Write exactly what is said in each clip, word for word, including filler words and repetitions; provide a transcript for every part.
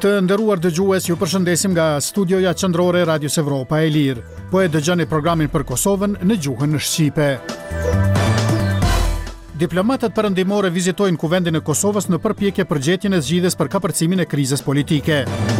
Të nderuar dëgjues, ju përshëndesim nga studioja qendrore Radios Evropa e Lirë. Po e dëgjoni programin për Kosovën në gjuhën shqipe. Diplomatët perëndimore vizitojnë kuvendin e Kosovës në përpjekje për gjetjen e zgjidhjes për kapërcimin e krizës politike.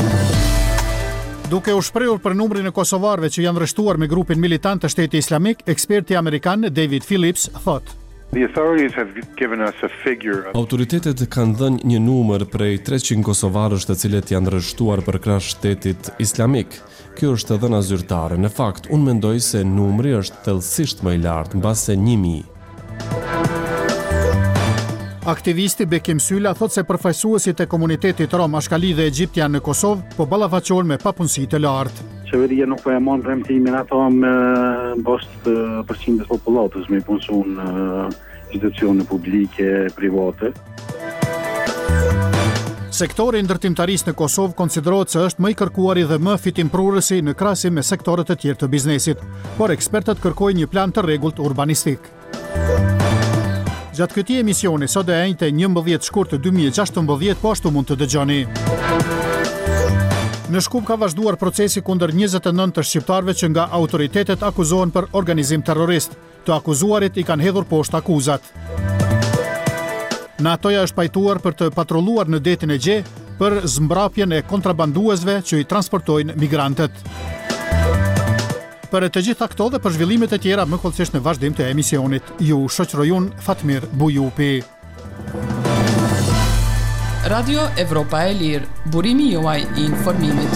Duke u shprehur për numrin e kosovarëve që janë arrestuar me grupin militant të Shtetit Islamik, eksperti amerikan David Phillips thotë: The authorities have given us a figure of... Autoritetet kanë dhënë një numër prej treqind kosovarësh të cilët janë arrestuar për krah Shtetit Islamik. Kjo është dhëna zyrtare. Në fakt, unë mendoj se numri është thellësisht më i lartë, mbase një mijë. Aktivisti Bekim Sylla thotë se përfaqësuesit e komunitetit rom, ashkali dhe egjiptian në Kosovë po ballafaqohen me papunësi të lartë. Qeveria nuk po e mon premtimin ato me bost përqindjes popullatës me punësu në institucione publike, private. Sektori ndërtimtarisë në Kosovë konsiderohet se është më i kërkuari dhe më fitimprurësi në krahasim me sektorët e tjerë të biznesit, por ekspertët kërkojnë një plan të rregullt urbanistik. Gjatë këtij emisioni sot e enjte njëmbëdhjetë shkurt dy mijë e gjashtëmbëdhjetë, po ashtu mund të dëgjoni. Në Shkup ka vazhduar procesi kundër njëzet e nëntë të shqiptarëve që nga autoritetet akuzohen për organizim terrorist. Të akuzuarit i kanë hedhur poshtë akuzat. NATO-ja është pajtuar për të patrolluar në detin e Gje për zmbrapjen e kontrabanduesve që i transportojnë migrantët. Për të gjitha këto dhe për zhvillimet e tjera më kollësisht në vazhdim të emisionit, ju shoqërojun Fatmir Bujupi. Radio Evropa e Lirë, burimi juaj i informimit.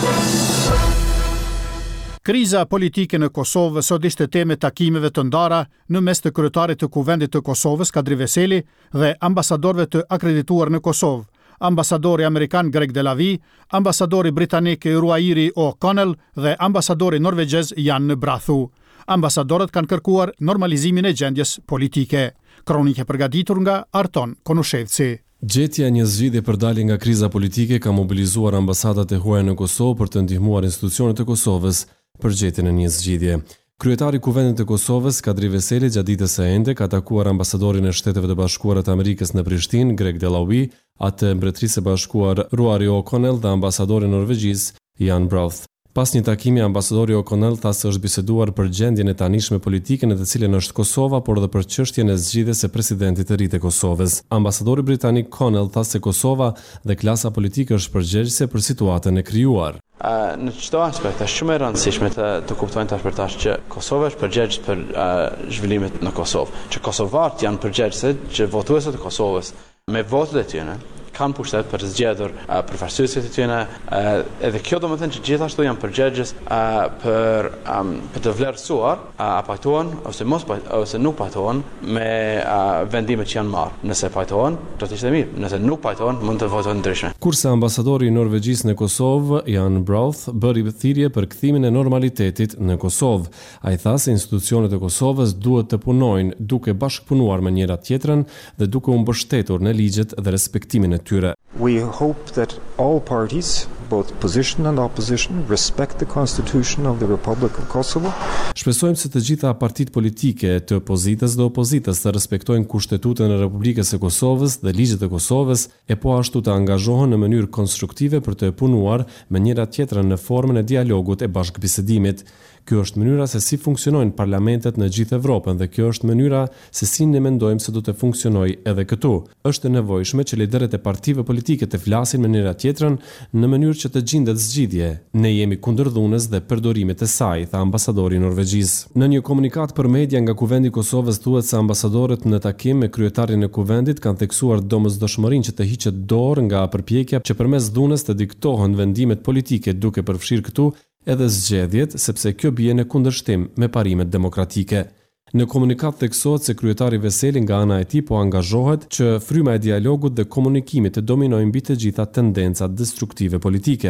Kriza politike në Kosovë sot ishte temë takimeve të ndara në mes të kryetarit të Kuvendit të Kosovës, Kadri Veseli, dhe ambasadorëve të akredituar në Kosovë, ambasadori amerikan Greg Delavi, ambasadori britanik Ruairi O'Connell dhe ambasadori norvegjez Jan Brathu. Ambasadorët kanë kërkuar normalizimin e gjendjes politike. Kronike përgatitur nga Arton Konushevci. Gjetja një zgjidhje për dalje nga kriza politike ka mobilizuar ambasadat e huaja në Kosovë për të ndihmuar institucionet e Kosovës për gjetjen e një zgjidhje. Kryetari i Kuvendit të Kosovës, Kadri Veseli, gjatë ditës së ende ka takuar ambasadorin e Shteteve të Bashkuara të Amerikës në Prishtinë, Greg Delawi, atë e Mbretërisë së Bashkuar Ruari O'Connell dhe ambasadorin norvegjez Jan Brathu. Pas një takimi, ambasadori O'Connell tha se është biseduar për gjendjen e tanishme politike në të cilën është Kosova, por edhe për çështjen e zgjidhjes së presidentit të ri të Kosovës. Ambasadori britanik Connell tha se Kosova dhe klasa politike është përgjegjëse për situatën e krijuar. Uh, në çdo aspekt është shumë e rëndësishme të, të kuptojnë tash për tash që Kosova është përgjegjës për uh, zhvillimet në Kosovë, që kosovarët janë përgjegjëse, që votuesit e Kosovës me votat e tyre kanë pushtet për zgjedhur uh, përfaqësuesit e tyre, uh, edhe kjo do të thënë që gjithashtu janë përgjegjës uh, për um, për të vlerësuar uh, a pajtohen ose mos pajtohen ose nuk pajtohen me uh, vendimet që janë marrë. Nëse pajtohen, do të ishte mirë. Nëse nuk pajtohen, mund të votojnë ndryshe. Kurse ambasadori norvegjis në Kosovë, Jan Brathu, bëri thirrje për kthimin e normalitetit në Kosovë. Ai tha se institucionet e Kosovës duhet të punojnë duke bashkëpunuar me njëra tjetrën dhe duke u mbështetur në ligjet dhe respektimin e tyre. We hope that all parties, both position and opposition, respect the constitution of the Republic of Kosovo. Shpresojmë se të gjitha partitë politike të opozitës dhe opozitës të respektojnë Kushtetutën e Republikës së Kosovës dhe ligjet e Kosovës, e po ashtu të angazhohen në mënyrë konstruktive për të punuar me njëra tjetrën në formën e dialogut e bashkëbisedimit. Kjo është mënyra se si funksionojnë parlamentet në gjithë Evropën dhe kjo është mënyra se si ne mendojmë se do të funksionojë edhe këtu. Është e nevojshme që liderët e partive politike të flasin me njëra tjetrën në mënyrë që të gjendet zgjidhje. Ne jemi kundër dhunës dhe përdorimit të saj, tha ambasadori norvegjiz. Në një komunikat për media nga Kuvendi i Kosovës thuhet se ambasadorët në takim me kryetarin e Kuvendit kanë theksuar domosdoshmërinë që të hiqet dorë nga përpjekja që përmes dhunës të diktohen vendimet politike, duke përfshirë këtu edhe zgjedhjet, sepse kjo bie në kundërshtim me parimet demokratike. Në komunikat theksohet se kryetari Veseli nga ana e tij po angazhohet që fryma e dialogut dhe komunikimit të dominojë mbi të gjitha tendencat destruktive politike.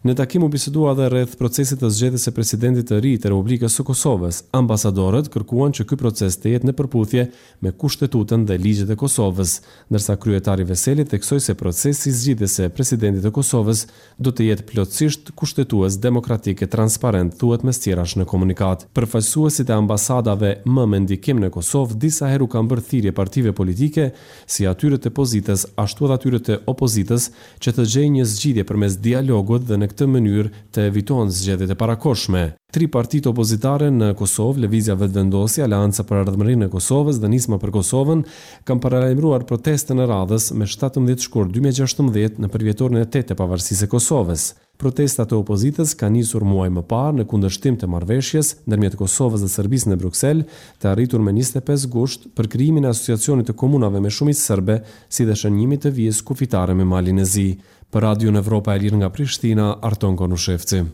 Në takim u bisedua edhe rreth procesit të zgjedhjes së presidentit të ri të Republikës së Kosovës. Ambasadorët kërkuan që ky proces të jetë në përputhje me kushtetutën dhe ligjet e Kosovës, ndërsa kryetari Veseli theksoi se procesi i zgjidhjes së presidentit të Kosovës do të jetë plotësisht kushtetues, demokratik e transparent, thuhet mes tjerash në komunikat. Përfaqësuesit e ambasadave më me ndikim në Kosovë disa herë kanë bërë thirrje partive politike, si atyre të pozitës ashtu edhe atyre të opozitës, që të gjejnë një zgjidhje përmes dialogut dhe në këtë mënyrë të evitohen zgjedhjet e parakohshme. Tri partitë opozitare në Kosovë, Lëvizja Vetëvendosje, Aleanca për Ardhmërinë e Kosovës dhe Nisma për Kosovën, kanë paralajmëruar protestën e radhës me shtatëmbëdhjetë shkurt dy mijë e gjashtëmbëdhjetë në përvjetorin e tetë të pavarësisë së Kosovës. Protestat e opozitës kanë nisur muaj më parë në kundërshtim të marrëveshjes ndërmjet Kosovës dhe Serbisë në Bruksel, të arritur me njëzet e pesë gusht për krijimin e asociacionit të komunave me shumicë serbe, si dhe shënjimit të vijës kufitare me Malin e Zi. Për Radion Evropa e Lirë nga Prishtina, Arton Konushevci.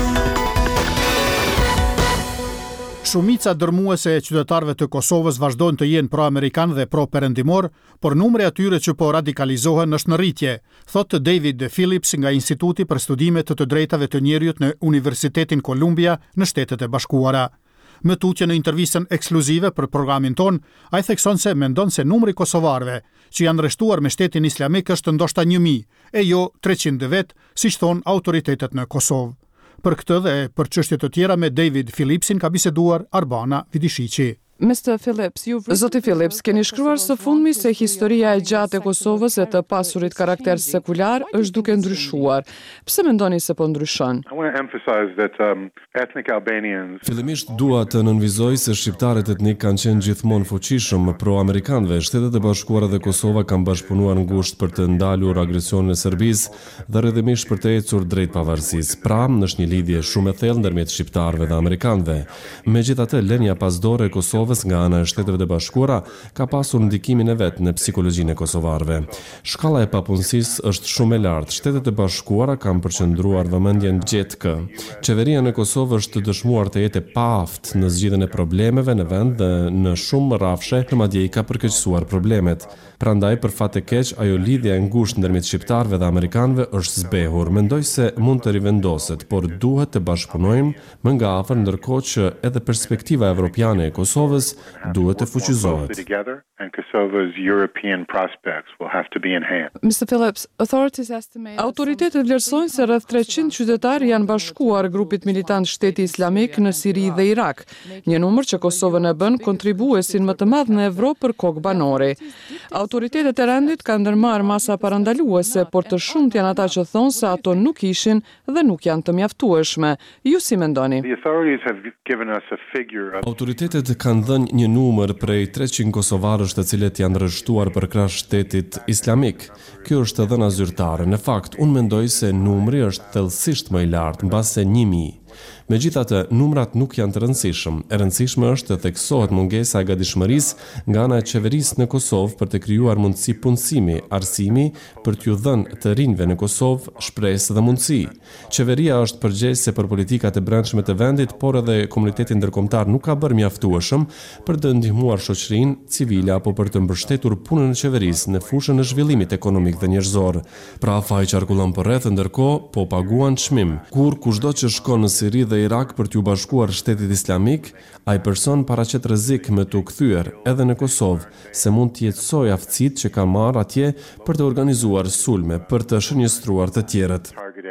Shumica dërmuese e qytetarëve të Kosovës vazhdojnë të jenë pro-amerikan dhe pro-perëndimor, por numri atyre që po radikalizohen është në rritje, thotë David Phillips nga Instituti për Studime të të Drejtave të Njerëzit në Universitetin Columbia në Shtetet e Bashkuara. Më tutje në intervistën ekskluzive për programin ton, ai thekson se mendon se numri kosovarëve që janë arrestuar me Shtetin Islamik është ndoshta një mijë, e jo treqind vet, siç thon autoritetet në Kosovë. Për këtë dhe për çështje të tjera me David Phillipsin ka biseduar Arbana Vidishiqi. mister Phillips, Zoti Phillips, keni shkruar së fundmi se historia e gjatë e Kosovës e të pasurit karakter sekular është duke ndryshuar. Pse mendoni se po ndryshon? Fillimisht dua të nënvizoj se shqiptarët etnik kanë qenë gjithmonë fuqishëm pro-amerikanëve. Shtetet e Bashkuara dhe Kosova kanë bashkëpunuar ngushtë për të ndalur agresionin e Serbisë dhe rrjedhimisht për të ecur drejt pavarësisë. Pra, është një lidhje shumë e thellë ndërmjet shqiptarëve dhe amerikanëve. Megjithatë, lënia pasdore e Kosovës nga ana e Shteteve të Bashkuara ka pasur ndikimin e vet në psikologjinë e kosovarëve. Shkalla e papunësisë është shumë e lartë. Shtetet e Bashkuara kanë përqendruar vëmendjen gjatë kë. Qeveria në Kosovë është dëshmuar të jetë e paaftë në zgjidhjen e problemeve në vend dhe në shumë rrafshe madje i ka përkeqësuar problemet. Prandaj, për fat të keq, ajo lidhja e ngushtë ndërmjet shqiptarëve dhe amerikanëve është zbehur. Mendoj se mund të rivendoset, por duhet të bashkëpunojmë më nga afër, ndërkohë që edhe perspektiva evropiane e Kosovës duhet të fuqizohet. mister Phillips, authorities estimate Autoritetet vlerësojnë se rreth treqind qytetarë janë bashkuar grupit militant Shteti Islamik në Siri dhe Irak, një numër që Kosovën e bën kontribuesin më të madh në Evropë për kokë banori. Autoritetet e rendit kanë ndërmarrë masa parandaluese, por të shumt janë ata që thonë se ato nuk ishin dhe nuk janë të mjaftueshme. Ju si mendoni? Autoritetet kanë dhënë një numër prej treqind kosovarësh të cilët janë arrestuar për krah Shtetit Islamik. Kjo është dhëna zyrtare. Në fakt, unë mendoj se numri është thellësisht më i lartë, mbase një mijë. Megjithatë, numrat nuk janë të rëndësishëm. E rëndësishme është të theksohet mungesa e gatishmërisë nga ana e qeverisë në Kosovë për të krijuar mundësi punësimi, arsimi për t'ju dhënë të rinjve në Kosovë shpresë dhe mundësi. Qeveria është përgjegjëse për politikat e brendshme të vendit, por edhe komuniteti ndërkombëtar nuk ka bërë mjaftueshëm për të ndihmuar shoqërinë civile apo për të mbështetur punën e qeverisë në fushën e zhvillimit ekonomik dhe njerëzor. Pra, faji qarkullon përreth, ndërkohë po paguan çmim. Kur kushdo që shkon në Siri dhe Irak për t'ju bashkuar Shtetit Islamik, ai person paraqet rrezik me t'u kthyer edhe në Kosovë, se mund të jetësoj aftësitë që ka marrë atje për të organizuar sulme, për të shënjestruar të tjerët.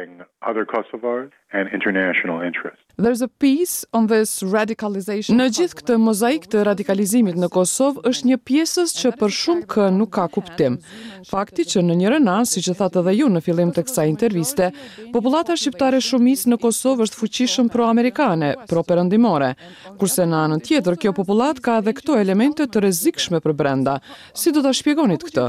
There's a piece on this radicalization. Në gjithë këtë mozaik të radikalizimit në Kosovë është një pjesës që për shumë kë nuk ka kuptim. Fakti që në njërin anë, siç e thatë edhe ju në fillim të kësaj interviste, popullata shqiptare shumicë në Kosovë është fuqishëm pro-amerikane, pro-perëndimore, kurse në anën tjetër kjo popullat ka edhe këto elemente të rrezikshme për brenda. Si do ta shpjegonit këtë?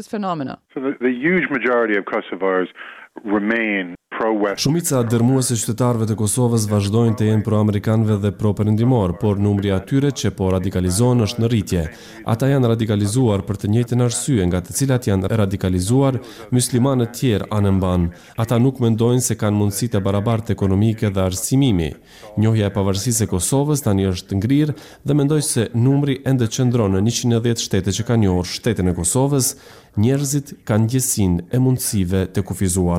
Shumica dërmuese qytetarëve të Kosovës vazhdojnë të jenë pro-amerikanëve dhe pro-perëndimor, por numri atyre që po radikalizohen është në rritje. Ata janë radikalizuar për të njëjtën arsye, nga të cilat janë radikalizuar muslimanë të tjerë anëmban. Ata nuk mendojnë se kanë mundësi të barabartë ekonomike dhe arsimimi. Njohja e pavarësisë e Kosovës tani është ngrirë dhe mendoj se numri ende qëndron në njëqind e dhjetë shtete që kanë njohur shtetin e Kosovës, njerëzit kanë ndjesinë e mundësive të kufizuara.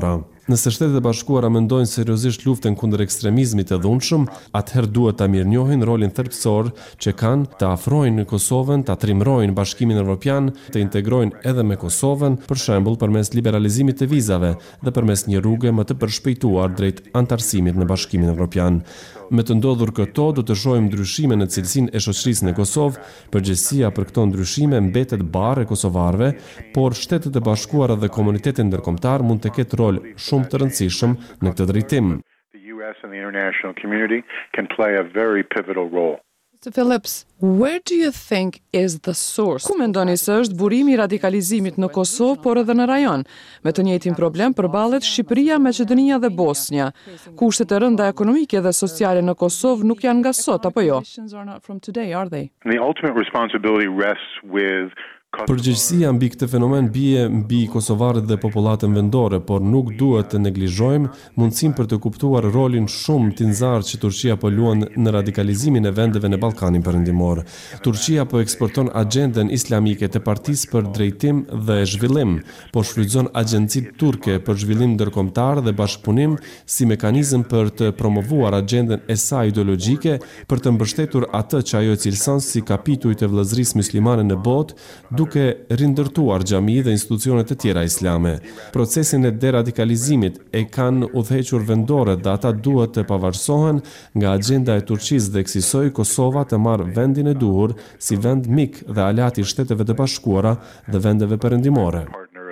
Nëse Shtetet e Bashkuara mendojnë seriozisht luftën kundër ekstremizmit të dhunshëm, atëherë duhet ta mirënjohin rolin thelbësor që kanë të afrojnë Kosovën, ta trimrojnë Bashkimin Evropian, të integrojnë edhe me Kosovën, për shembull përmes liberalizimit të vizave dhe përmes një rruge më të përshpejtuar drejt antarësimit në Bashkimin Evropian. Me të ndodhur këto, do të shohim ndryshime në cilësinë e shoqërisë në Kosovë. Përgjegjësia për këto ndryshime mbetet barë e kosovarëve, por Shtetet e Bashkuara dhe komuniteti ndërkombëtar mund të ketë rol shumë të rëndësishëm në këtë drejtim. The U S and the international community can play a very pivotal role. mister Phillips, where do you think is the source? Ku mendoni se është burimi i radikalizimit në Kosovë, por edhe në rajon? Me të njëjtin problem përballet Shqipëria, Maqedonia dhe Bosnja. Kushtet e rënda ekonomike dhe sociale në Kosovë nuk janë nga sot, apo jo? The ultimate responsibility rests with Përgjegjësia mbi këtë fenomen bie mbi kosovarët dhe popullatën vendore, por nuk duhet të neglizhojmë mundësinë për të kuptuar rolin shumë tinzar që Turqia po luan në radikalizimin e vendeve në Ballkanin Perëndimor. Turqia po eksporton agjendën islamike të Partisë për Drejtim dhe Zhvillim, po shfrytëzon agjencitë turke për zhvillim ndërkombëtar dhe bashkëpunim si mekanizëm për të promovuar agjendën e saj ideologjike, për të mbështetur atë që ajo cilëson si kapitull të vëllëzërisë muslimane në botë, duke rindërtuar xhami dhe institucionet e tjera islame. Procesin e deradikalizimit e kanë udhëhequr vendorët dhe ata duhet të pavarësohen nga agjenda e Turqisë dhe kësaj Kosova të marrë vendin e duhur si vend mik dhe aleat i Shteteve të Bashkuara dhe vendeve perëndimore.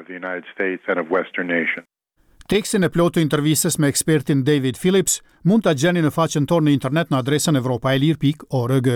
Tekstin e plotë të intervistës me ekspertin David Phillips mund ta gjeni në faqen tonë në internet në adresën evropaelir pikë org.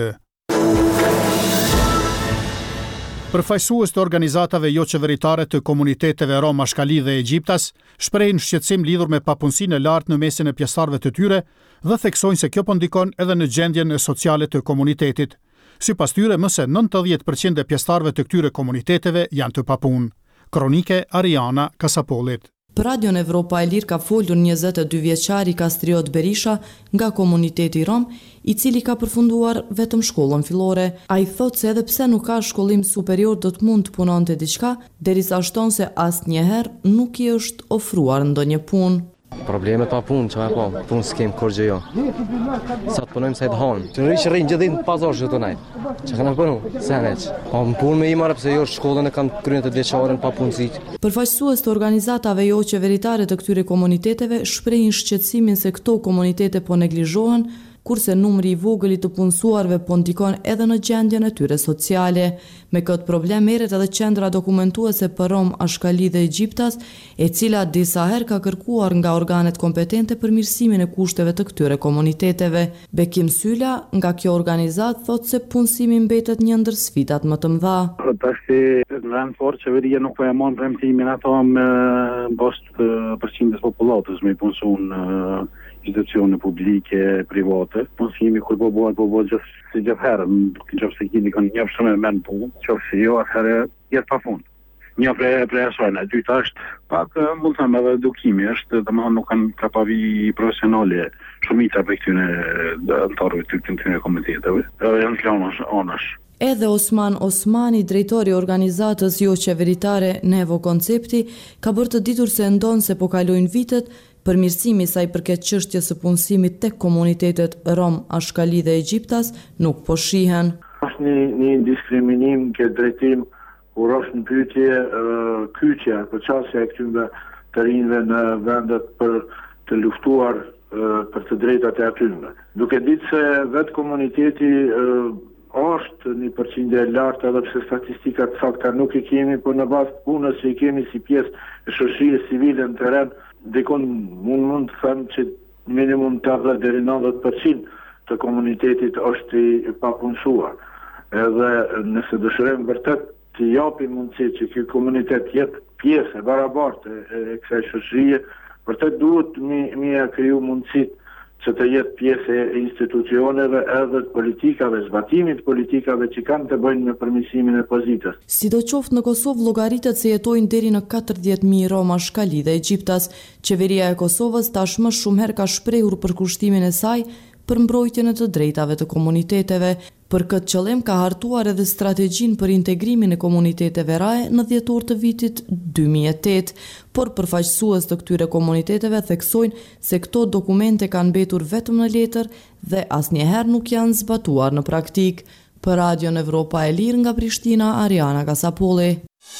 Përfaqësues të organizatave jo qeveritare të komuniteteve Rom, Ashkali dhe Egjiptas shprehin shqetësim lidhur me papunësinë e lartë në mesin e pjesëtarëve të tyre dhe theksojnë se kjo po ndikon edhe në gjendjen sociale të komunitetit. Sipas tyre, më se nëntëdhjetë përqind e pjesëtarëve të këtyre komuniteteve janë të papunë. Kronike Ariana Kasapolit. Për Radion Evropa e Lirë ka folur njëzet e dy vjeçari Kastriot Berisha nga komuniteti Rom, i cili ka përfunduar vetëm shkollën fillore. Ai thot se edhe pse nuk ka shkollim superior do të mund të punonte diçka, derisa shton se asnjëherë nuk i është ofruar ndonjë punë. Problemet pa punë, që me po, punë s'kem kur gjë jo. Sa të punojmë sa i të hanë. Që në rishë rrinë gjithin pazar që të najtë. Që kanë punu, se në eqë. Pa më punë me i marë pëse jo shkollën e kanë kryen të dveqarën pa punësit. Përfaqësues të organizatave jo qeveritare të këtyre komuniteteve shprehin shqetësimin se këto komunitete po neglizhohen, kurse numri i vogël i të punësuarve po ndikon edhe në gjendjen e tyre sociale. Me këtë problem merret edhe qendra dokumentuese për Rom, Ashkali dhe Egjiptas, e cila disa herë ka kërkuar nga organet kompetente përmirësimin e kushteve të këtyre komuniteteve. Bekim Syla nga kjo organizat thot se punësimi mbetet një ndër sfidat më të mëdha. Tash në rend fort qeveria nuk po e mon premtimin ato me bost përqindjes popullatës me punësu në institucione publike, private. Punësimi kur po bëhet, po bëhet gjithë si gjithë herë, nëse keni kanë një shumë me në punë, nëse jo atëherë jetë pa fund. Një prej prej asajna, e dyta është pak mund të them edhe edukimi, është domethënë nuk kanë kapavi profesionale shumica për këtyre anëtarëve të këtyre komuniteteve. Janë klanos anash. Edhe Osman Osmani, drejtori i organizatës jo qeveritare Nevo Koncepti, ka bërë të ditur se ndonë se po kalojnë vitet, përmirësimi sa i përket çështjes së punësimit tek komunitetet Rom, Ashkali dhe Egjiptas nuk po shihen. Është një, një diskriminim ke drejtim kur është në pyetje kyçja, përçasja e këtyre të rinjve në vendet për të luftuar për të drejtat e atyre. Duke ditë se vetë komuniteti është një përqindje e lartë edhe pse statistikat sakta nuk i kemi, por në bazë të punës që i kemi si pjesë e shoqërisë civile në terren, dikon mund mund të them që minimum tetëdhjetë deri në nëntëdhjetë përqind të komunitetit është i papunësuar. Edhe nëse dëshirojmë vërtet të japim mundësi që ky komunitet jetë pjesë e barabartë e kësaj shoqërie, vërtet duhet mi mi kriju mundësitë që të jetë pjesë e institucioneve edhe të politikave, zbatimit politikave që kanë të bëjnë me përmirësimin e pozitës. Sidoqoftë në Kosovë llogaritet se jetojnë deri në katërdhjetë mijë Rom, Ashkali dhe Egjiptas. Qeveria e Kosovës tashmë shumë herë ka shprehur për kushtimin e saj për mbrojtjen e të drejtave të komuniteteve. Për këtë qëllim ka hartuar edhe strategjinë për integrimin e komuniteteve raje në dhjetor të vitit dy mijë e tetë, por përfaqësues të këtyre komuniteteve theksojnë se këto dokumente kanë mbetur vetëm në letër dhe asnjëherë nuk janë zbatuar në praktik. Për Radion Evropa e Lirë nga Prishtina, Ariana Kasapolli.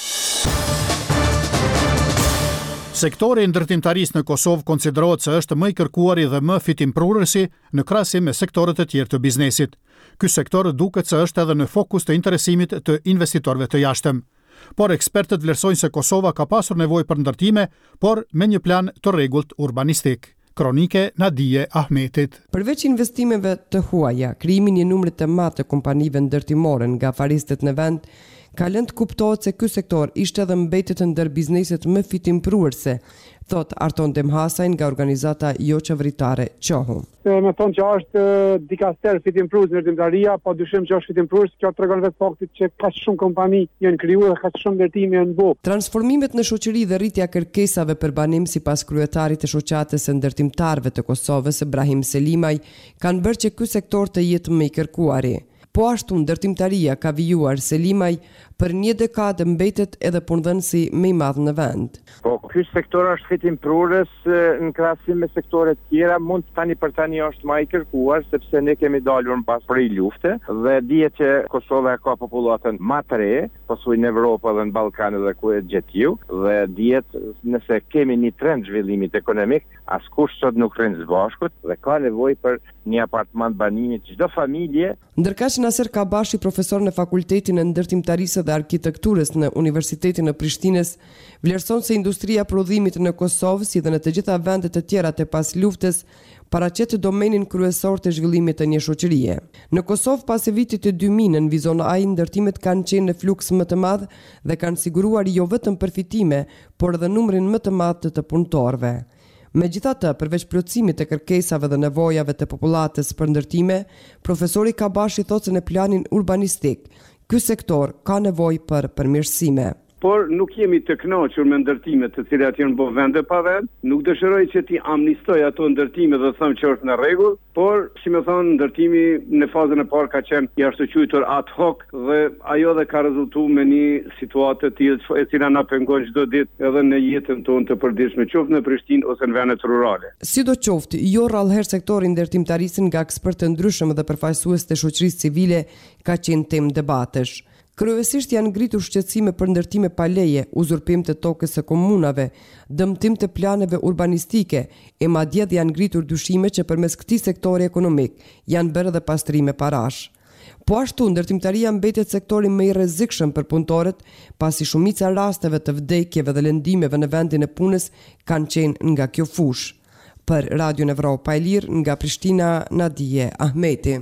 Sektori i ndërtimtarisë në Kosovë konsiderohet se është më i kërkuari dhe më fitimprurësi në krahasim me sektorët e tjerë të biznesit. Ky sektor duket se është edhe në fokus të interesimit të investitorëve të jashtëm. Por ekspertët vlerësojnë se Kosova ka pasur nevojë për ndërtime, por me një plan të rregullt urbanistik. Kronike Nadije Ahmetit. Përveç investimeve të huaja, krijimi një numri të madh të kompanive ndërtimore nga afaristët në vend, ka lënë të kuptohet se ky sektor ishte dhe mbetet ndër bizneset më fitimpruese, thot Arton Demhasaj nga organizata jo qeveritare Qohu. Me thonë që është dikaster fitimprues në ndërtimtaria, po dyshim që është fitimprues, kjo tregon vetë faktit që kaq shumë kompani janë krijuar dhe kaq shumë ndërtime janë bërë. Transformimet në shoqëri dhe rritja kërkesave për banim sipas kryetarit të shoqatës së ndërtimtarëve të Kosovës, Brahim Selimaj, kanë bërë që ky sektor të jetë më i kërkuari. Po ashtu ndërtimtaria, ka vijuar Selimaj, për një dekadë mbetet edhe punëdhënësi më i madh në vend. Po ky sektor është fitimprurës në krahasim me sektore të tjera, mund tani për tani është më i kërkuar sepse ne kemi dalur mbas prej lufte dhe dihet që Kosova ka popullatën më të re, posuaj në Evropë dhe në Ballkan dhe ku e gjetju, dhe dihet nëse kemi një trend zhvillimit ekonomik, askush sot nuk rrin së bashkut dhe ka nevojë për një apartament banimi çdo familje. Ndërkaq Naser Kabashi, profesor në Fakultetin e Ndërtimtarisë dhe Arkitekturës në Universitetin e Prishtinës, vlerëson se industria e prodhimit në Kosovë, si dhe në të gjitha vendet e tjera të pas luftës, paraqet domenin kryesor të zhvillimit të një shoqërie. Në Kosovë, pas vitit të dy mijë, në vizon A, ndërtimet kanë qenë në fluks më të madh dhe kanë siguruar jo vetëm përfitime, por edhe numrin më të madh të, të punëtorëve. Megjithatë, përveç plotësimit të kërkesave dhe nevojave të popullatës për ndërtime, profesori Kabashi thotë se në planin urbanistik, ky sektor ka nevojë për përmirësime. Por nuk jemi të kënaqur me ndërtimet të cilat janë bërë vende pa vend, nuk dëshiroj që ti amnistoj ato ndërtime dhe them që është në rregull, por si më thon ndërtimi në fazën e parë ka qenë jashtëquajtur ad hoc dhe ajo dhe ka rezultuar me një situatë të tillë e cila na pengon çdo ditë edhe në jetën tonë të përditshme, qoftë në Prishtinë ose në vendet rurale. Sidoqoftë, jo rrallëherë sektori ndërtimtarisë nga ekspertë të ndryshëm dhe përfaqësues të shoqërisë civile ka qenë temë debatesh. Kryesisht janë ngritur shqetësime për ndërtime pa leje, uzurpim të tokës së komunave, dëmtim të planeve urbanistike, e madje janë ngritur dyshime që përmes këtij sektori ekonomik janë bërë edhe pastrime parash. Po ashtu, ndërtimtaria mbetet sektori më i rrezikshëm për punëtorët, pasi shumica rasteve të vdekjeve dhe lëndimeve në vendin e punës kanë qenë nga kjo fushë. Për Radion Evropa e Lirë nga Prishtina, Nadije Ahmeti.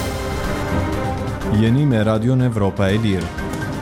Jeni me Radion Evropa e Lirë.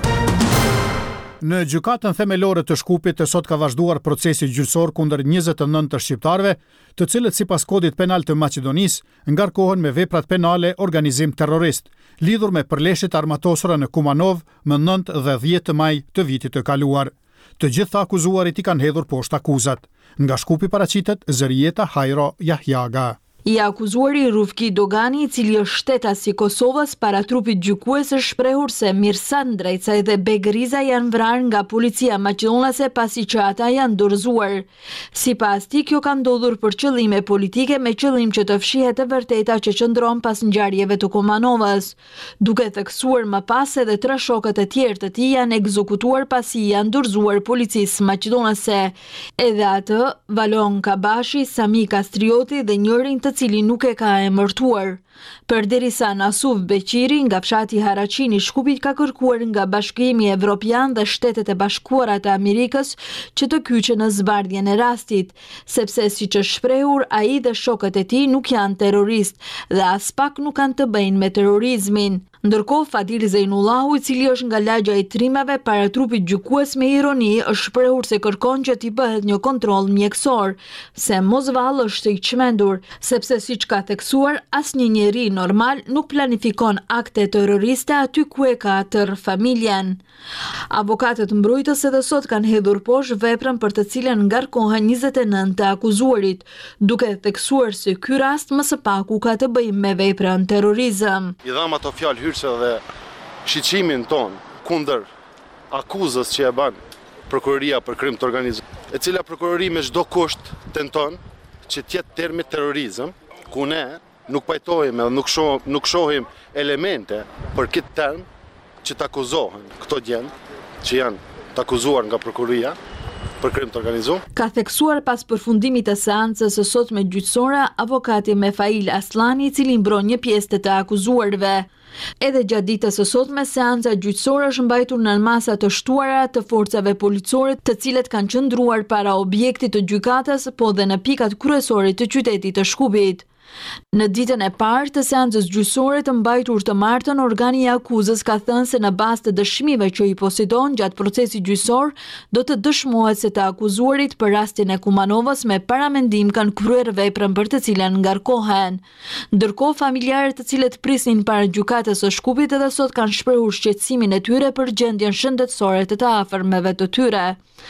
Në gjykatën themelore të Shkupit sot ka vazhduar procesi gjyqësor kundër njëzet e nëntë të shqiptarëve, të cilët sipas kodit penal të Maqedonisë ngarkohen me veprat penale organizim terrorist, lidhur me përleshjet armatosura në Kumanov më nëntë dhe dhjetë maj të vitit të kaluar. Të gjitha akuzuarit i kanë hedhur poshtë akuzat. Nga Shkupi paraqitet Zërieta Hajro Jahjaga. I akuzuari Rufki Dogani, i cili është shtetas i Kosovës, para trupit gjykues është shprehur se Mirsan Drejcaj dhe Begriza janë vrarë nga policia maqedonase pasi që ata janë dorëzuar. Sipas tij, kjo ka ndodhur për qëllime politike me qëllim që të fshihet e vërteta që qëndron pas ngjarjeve të Kumanovës, duke theksuar më pas edhe tre shokët e tjerë të tij janë ekzekutuar pasi janë dorëzuar policisë maqedonase. Edhe atë, Valon Kabashi, Sami Kastrioti dhe njërin të cili nuk e ka emërtuar. Përderisa Nasuf Beqiri nga fshati Haraqini Shkupit ka kërkuar nga Bashkimi Evropian dhe Shtetet e Bashkuara të Amerikës që të kyçen në zbardhjen e rastit, sepse siç është shprehur, ai dhe shokët e tij nuk janë terrorist dhe as pak nuk kanë të bëjnë me terrorizmin. Ndërkohë, Fadil Zeinullahu, i cili është nga lagja e trimeve para trupit gjykues, me ironi është shprehur se kërkon që t'i bëhet një kontroll mjekësor, se mos vallë është i çmendur, sepse siç ka theksuar, asnjë njeri normal nuk planifikon akte terroriste aty ku e ka tërë familjen. Avokatët mbrojtës edhe sot kanë hedhur poshtë veprën për të cilën ngarkohen njëzet e nëntë të akuzuarit, duke theksuar se ky rast më së paku ka të bëjë me veprën terrorizëm. I dham ato fjalë hyrëse dhe shqetësimin ton kundër akuzës që e ban prokuroria për krim të organizuar, e cila prokurori me çdo kusht tenton që të jetë termi terrorizëm, ku ne nuk pajtohemi dhe nuk shohim, nuk shohim elemente për këtë term që të akuzohen këto djemë që janë të akuzuar nga prokuroria për krim të organizuar. Ka theksuar pas përfundimit të seancës së sotme gjyqësore avokati Mefail Aslani, i cili mbron një pjesë të të akuzuarve. Edhe gjatë ditës së sotme, seanca gjyqësore është mbajtur në masa të shtuara të forcave policore, të cilët kanë qëndruar para objektit të gjykatës, po dhe në pikat kryesore të qytetit të Shkupit. Në ditën e parë të seancës gjyqësore të mbajtur të martën, organi i akuzës ka thënë se në bazë të dëshmive që i posedon gjatë procesit gjyqësor, do të dëshmohet se të akuzuarit për rastin e Kumanovës me paramendim kanë kryer veprën për të cilën ngarkohen. Ndërkohë, familjarët të cilët prisnin para gjykatës së Shkupit edhe sot kanë shprehur shqetësimin e tyre për gjendjen shëndetësore të të afërmeve të tyre.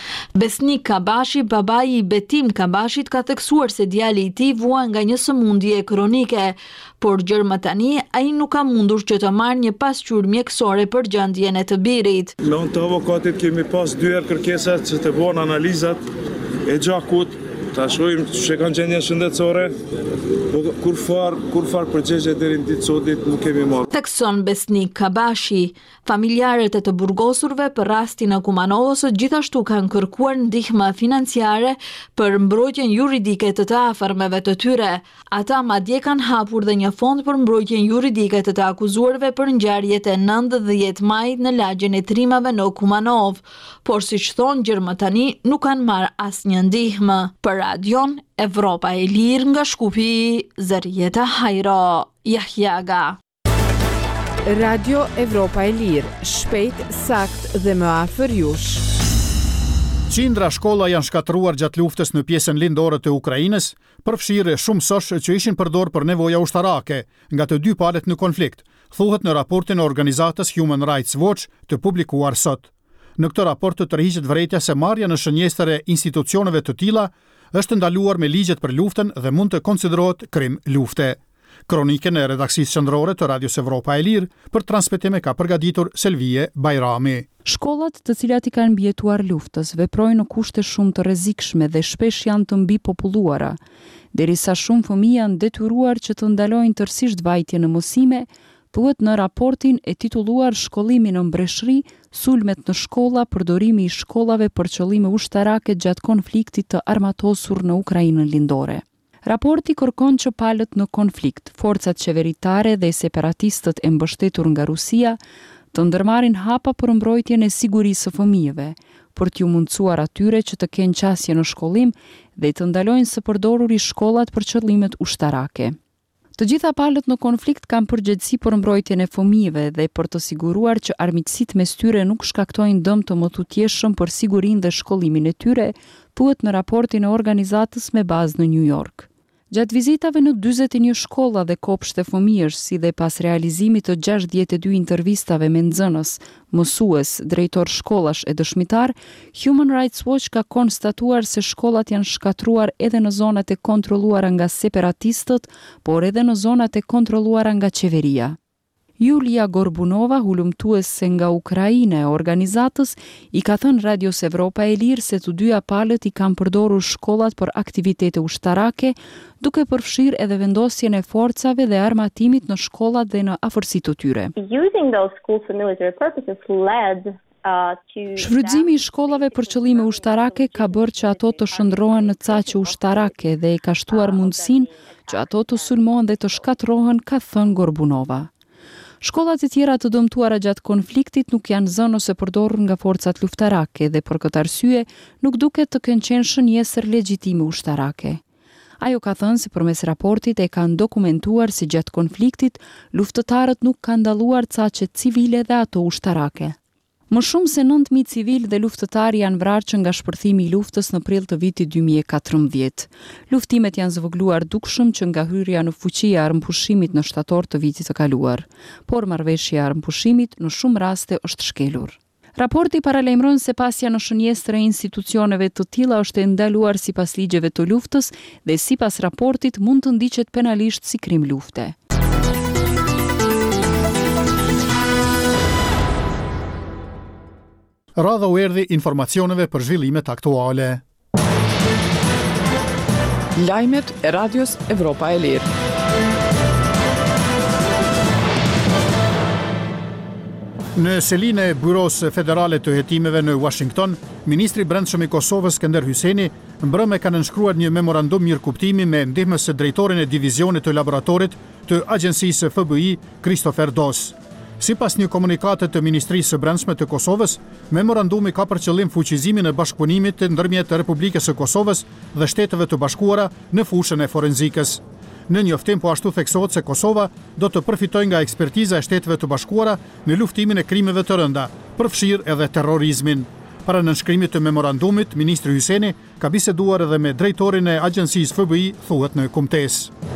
Besnik Kabashi, babai i Betim Kabashit, ka theksuar se djali i tij vua nga një sëmundje kronike, por gjërmë tani ai nuk ka mundur që të marrë një pasqyrë mjekësore për gjendjen e të birit. Me unë të avokatit kemi pas dy herë kërkesa që të bëhen analizat e gjakut, ta shohim që kanë gjendjen shëndetësore, po kur far, kur far përgjigje deri në ditë sotit nuk kemi marrë. Thekson Besnik Kabashi, familjarët e të burgosurve për rastin e Kumanovës gjithashtu kanë kërkuar ndihmë financiare për mbrojtjen juridike të të afërmeve të tyre. Ata madje kanë hapur dhe një fond për mbrojtjen juridike të të akuzuarve për ngjarjet e nëntëdhjetë majit në lagjen e trimave në Kumanov, por siç thon gjërmë tani nuk kanë marrë asnjë ndihmë. Për Radion Evropa e Lirë nga Shkupi, Zarieta Hajro, Jahjaga. Radio Evropa e Lirë, shpejt, sakt dhe më afër jush. Qindra shkolla janë shkatruar gjatë luftës në pjesën lindore të Ukrainës, përfshirë shumë sosh që ishin përdor për nevoja ushtarake nga të dy palët në konflikt, thuhet në raportin e organizatës Human Rights Watch të publikuar sot. Në këtë raport të tërhiqet vërejtja se marrja në shënjestër e institucioneve të tilla është ndaluar me ligjet për luftën dhe mund të konsiderohet krim lufte. Kronikën e redaksisë qendrore të Radios Evropa e Lirë për transmetim e ka përgatitur Selvie Bajrami. Shkollat të cilat i kanë mbijetuar luftës veprojnë në kushte shumë të rrezikshme dhe shpesh janë të mbipopulluara, derisa shumë fëmijë janë detyruar që të ndalojnë tërësisht vajtje në mësime, thuhet në raportin e titulluar Shkollimi në Mbreshri, sulmet në shkolla, përdorimi i shkollave për qëllime ushtarake gjatë konfliktit të armatosur në Ukrainën lindore. Raporti kërkon që palët në konflikt, forcat qeveritare dhe separatistët e mbështetur nga Rusia të ndërmarrin hapa për mbrojtjen e sigurisë së fëmijëve, për t'ju mundësuar atyre që të kenë qasje në shkollim dhe të ndalojnë së përdoruri shkollat për qëllimet ushtarake. Të gjitha palët në konflikt kanë përgjegjësi për mbrojtjen e fëmijëve dhe për të siguruar që armiqësitë mes tyre nuk shkaktojnë dëm të mëtutjeshëm për sigurinë dhe shkollimin e tyre, thuhet në raportin e organizatës me bazë në New York. Gjatë vizitave në dyzet e një shkolla dhe kopshte fëmijësh, si dhe pas realizimit të gjashtëdhjetë e dy intervistave me nxënës, mësues, drejtor shkollash e dëshmitar, Human Rights Watch ka konstatuar se shkollat janë shkatruar edhe në zonat e kontrolluara nga separatistët, por edhe në zonat e kontrolluara nga qeveria. Julia Gorbunova, hulumtuese nga Ukraina e organizatës, i ka thënë Radios Evropa e Lirë se të dyja palët i kanë përdorur shkollat për aktivitete ushtarake, duke përfshirë edhe vendosjen e forcave dhe armatimit në shkollat dhe në afërsi të tyre. Using those schools for military purposes led Shfrytëzimi i shkollave për qëllime ushtarake ka bërë që ato të shndrohen në caqe ushtarake dhe e ka shtuar mundësinë që ato të sulmohen dhe të shkatërrohen, ka thënë Gorbunova. Shkollat e tjera të dëmtuara gjatë konfliktit nuk janë zënë ose përdorur nga forcat luftarake dhe për këtë arsye nuk duket të kenë qenë shënjesër legjitime ushtarake. Ajo ka thënë se përmes raportit e kanë dokumentuar si gjatë konfliktit, luftëtarët nuk kanë dalluar caqe civile dhe ato ushtarake. Më shumë se nëntë mijë civil dhe luftëtar janë vrarë që nga shpërthimi i luftës në prill të vitit dy mijë e katërmbëdhjetë. Luftimet janë zvogluar dukshëm që nga hyrja në fuqi e armëpushimit në shtator të vitit të kaluar, por marrëveshja e armëpushimit në shumë raste është shkelur. Raporti paralajmëron se pasja në shënjestër e institucioneve të tilla është e ndaluar sipas ligjeve të luftës dhe sipas raportit mund të ndiqet penalisht si krim lufte. Radha u erdhi informacioneve për zhvillimet aktuale. Lajmet e Radios Evropa e Lirë. Në selinë e Buros Federale të Hetimeve në Washington, Ministri i Brendshëm i Kosovës Skënder Hyseni mbrëmë ka nënshkruar një memorandum mirëkuptimi me ndihmës së drejtorin e divizionit të laboratorit të agjencisë F B I, Christopher Dos. Sipas një komunikate të Ministrisë së Brendshme të Kosovës, memorandumi ka për qëllim fuqizimin e bashkëpunimit ndërmjet Republikës së Kosovës dhe Shteteve të Bashkuara në fushën e forenzikës. Në njoftim po ashtu theksohet se Kosova do të përfitojë nga ekspertiza e Shteteve të Bashkuara në luftimin e krimeve të rënda, përfshirë edhe terrorizmin. Para nënshkrimit të memorandumit, Ministri Hyseni ka biseduar edhe me drejtorin e agjencisë F B I, thuhet në kumtesë.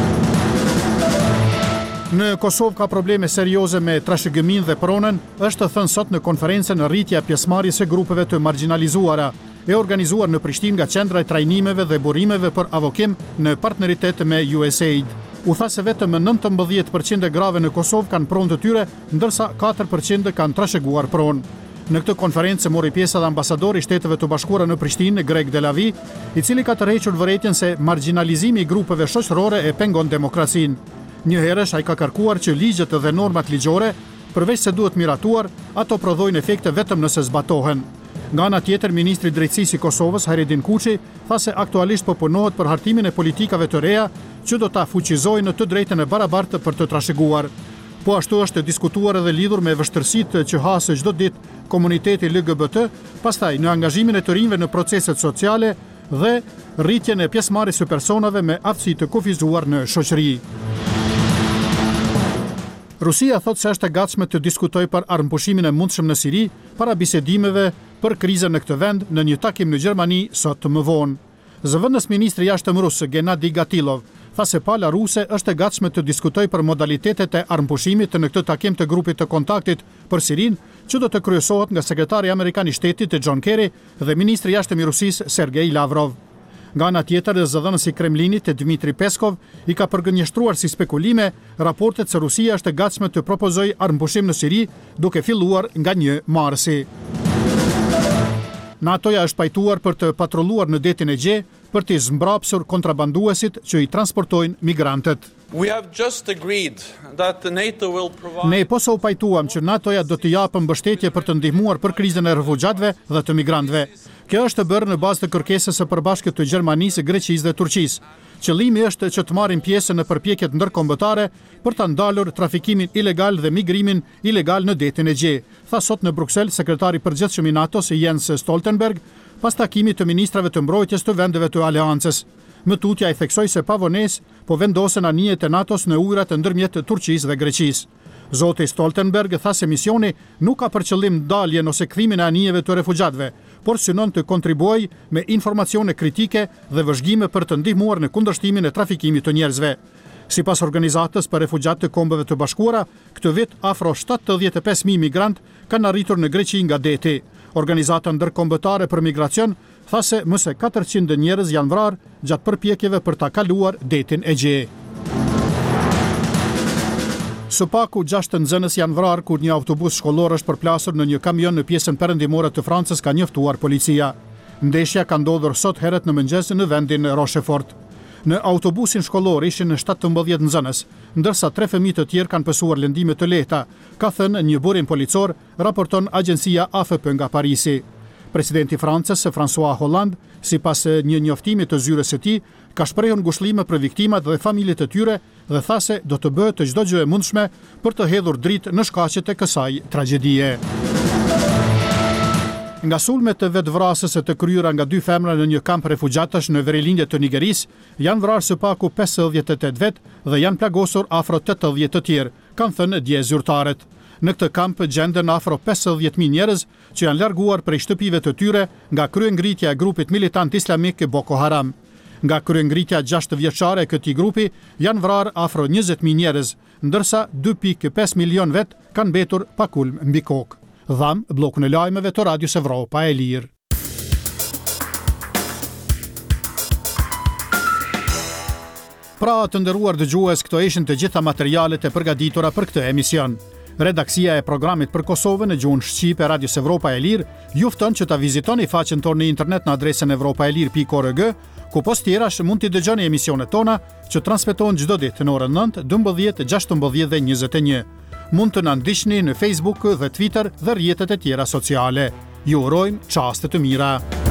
Në Kosovë ka probleme serioze me trashëgimin dhe pronën, është thënë sot në konferencën rritja pjesëmarrjes së grupeve të marginalizuara, e organizuar në Prishtinë nga Qendra e Trajnimeve dhe Burimeve për Avokim në partneritet me U S A I D. U tha se vetëm nëntëmbëdhjetë përqind e grave në Kosovë kanë pronë të tyre, ndërsa katër përqind kanë trashëguar pronë. Në këtë konferencë mori pjesë edhe ambasadori i Shteteve të Bashkuara në Prishtinë, Greg Delavi, i cili ka tërhequr vërejtjen se marginalizimi i grupeve shoqërore e pengon demokracinë. Një herësh ai ka kërkuar që ligjet dhe normat ligjore, përveç se duhet miratuar, ato prodhojnë efekte vetëm nëse zbatohen. Nga ana tjetër, Ministri i Drejtësisë i Kosovës, Hajredin Kuçi, tha se aktualisht po punohet për hartimin e politikave të reja që do ta fuqizojnë në të drejtën e barabartë për të trashëguar. Po ashtu është diskutuar edhe lidhur me vështirësitë që hasë çdo ditë komuniteti L G B T, pastaj në angazhimin e të rinjve në proceset sociale dhe rritjen e pjesëmarrjes së personave me aftësi të kufizuar në shoqëri. Rusia thot se është e gatshme të diskutojë për armëpushimin e mundshëm në Siri para bisedimeve për krizën në këtë vend në një takim në Gjermani sot më vonë. Zëvendës ministri i jashtëm rus Gennadi Gatilov tha se pala ruse është e gatshme të diskutojë për modalitetet e armëpushimit në këtë takim të grupit të kontaktit për Sirinë, që do të kryesohet nga sekretari amerikan i shtetit John Kerry dhe ministri i jashtëm i Rusisë Sergei Lavrov. Nga ana tjetër, zëdhënësi i Kremlinit Dmitri Peskov i ka përgënjeshtruar si spekulime raportet se Rusia është e gatshme të propozojë armëpushim në Siri, duke filluar nga një marsi. NATO-ja është pajtuar për të patrolluar në detin e Gje për të zmbrapsur kontrabanduesit që i transportojnë migrantët. We have just agreed that the NATO will provide... Ne posa u pajtuam që NATO-ja do të japë mbështetje për të ndihmuar për krizën e refugjatëve dhe të migrantëve. Kjo është bërë në bazë të kërkesës së përbashkët të Gjermanisë, Greqisë dhe Turqisë. Qëllimi është që të marrin pjesë në përpjekjet ndërkombëtare për ta ndalur trafikimin ilegal dhe migrimin ilegal në detin e Gje, tha sot në Bruksel sekretari i përgjithshëm i NATO-s Jens Stoltenberg, pas takimit të ministrave të mbrojtjes të vendeve të aleancës. Më tutja i theksoi se pa vonesë po vendosen anijet e NATO-s në ujërat e ndërmjet të Turqisë dhe Greqisë. Zoti Stoltenberg tha se misioni nuk ka për qëllim daljen ose kthimin e anijeve të refugjatëve, por synon të kontribuojë me informacione kritike dhe vëzhgime për të ndihmuar në kundërshtimin e trafikimit të njerëzve. Sipas organizatës për refugjatë të Kombeve të Bashkuara, këtë vit afro shtatëdhjetë e pesë mijë migrant kanë arritur në Greqi nga deti. Organizata ndërkombëtare për migracion tha se më se katërqind njerëz janë vrarë gjatë përpjekjeve për ta kaluar detin e Gje. Së paku gjashtë nxënës janë vrarë kur një autobus shkollor është përplasur në një kamion në pjesën perëndimore të Francës, ka njoftuar policia. Ndeshja ka ndodhur sot herët në mëngjes në vendin Rochefort. Në autobusin shkollor ishin shtatëmbëdhjetë nxënës, ndërsa tre fëmijë të tjerë kanë pësuar lëndime të lehta, ka thënë një burim policor, raporton agjencia A F P nga Parisi. Presidenti i Francës, François Hollande, sipas një njoftimi të zyrës së tij, ka shprehur ngushëllime për viktimat dhe familjet e tyre dhe tha se do të bëhet të çdo gjë e mundshme për të hedhur dritë në shkaqet e kësaj tragjedie. Nga sulmet të vetvrasëse të kryera nga dy femra në një kamp refugjatësh në verilinje të Nigerisë, janë vrarë së paku pesëdhjetë e tetë vet dhe janë plagosur afro tetëdhjetë të tjerë, kanë thënë dje zyrtarët. Në këtë kamp gjenden afro pesëdhjetë mijë njerëz që janë larguar prej shtëpive të tyre nga kryengritja e grupit militant islamik Boko Haram. Nga kryengritja gjashtë vjeçare e këtij grupi janë vrarë afro njëzet mijë njerëz, ndërsa dy pikë pesë milion vet kanë mbetur pa kulm mbi kokë. Dham blokun e lajmeve të Radios Evropa e Lirë. Pra të nderuar dëgjues, këto ishin të gjitha materialet e përgatitura për këtë emision. Redaksia e programit për Kosovën në gjuhën shqipe Radios Evropa e Lirë ju fton që ta vizitoni faqen tonë në internet në adresën evropaelir pikë org, ku post tjerash mund t'i dëgjoni emisionet tona që transmetohen çdo ditë në orën nëntë, dymbëdhjetë, gjashtëmbëdhjetë dhe njëzet e një. Mund të na ndiqni në Facebook dhe Twitter dhe rrjetet e tjera sociale. Ju urojmë çaste të mira.